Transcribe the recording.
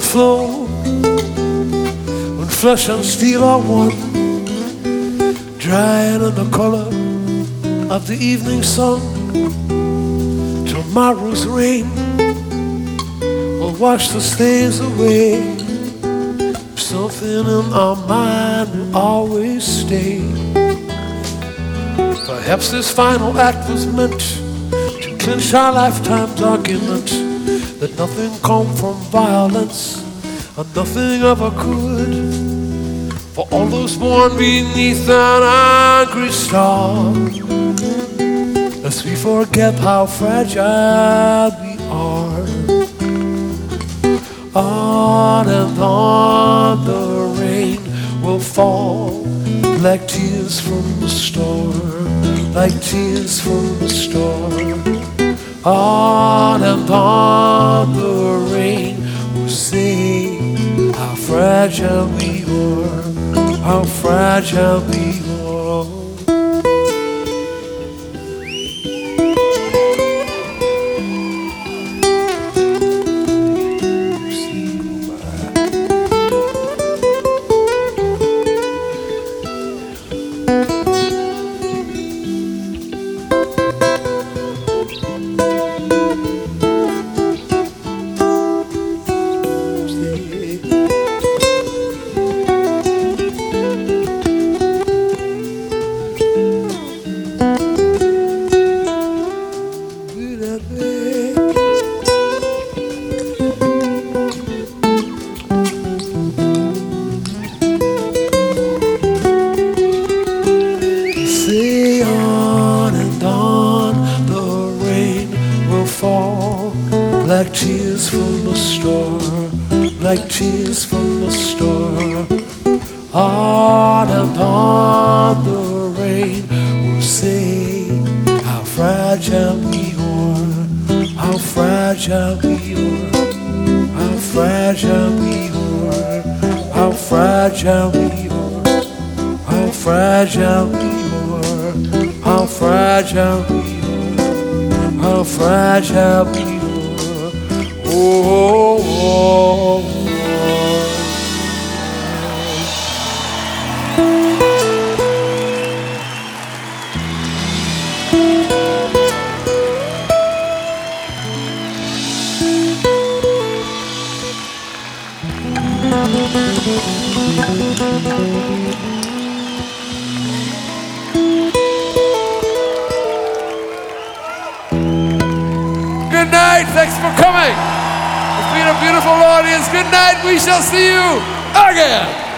flow, when flesh and steel are one, drying in the color of the evening sun. Tomorrow's rain will wash the stains away. Something in our mind will always stay. Perhaps this final act was meant to clinch our lifetime's argument that nothing come from violence and nothing ever could. For all those born beneath an angry star, lest we forget how fragile we are. On and on the rain will fall like tears from the storm, like tears from the storm. On and on the rain will say how fragile we are, how fragile we are. Say on and on the rain will fall like tears from the storm, like tears from the storm. On and on the rain will say how fragile we are, how fragile we are, how fragile we are, how fragile we are, how fragile we are, how fragile we are, how fragile we are. Oh, oh, oh. Good night, thanks for coming. It's been a beautiful audience. Good night, we shall see you again.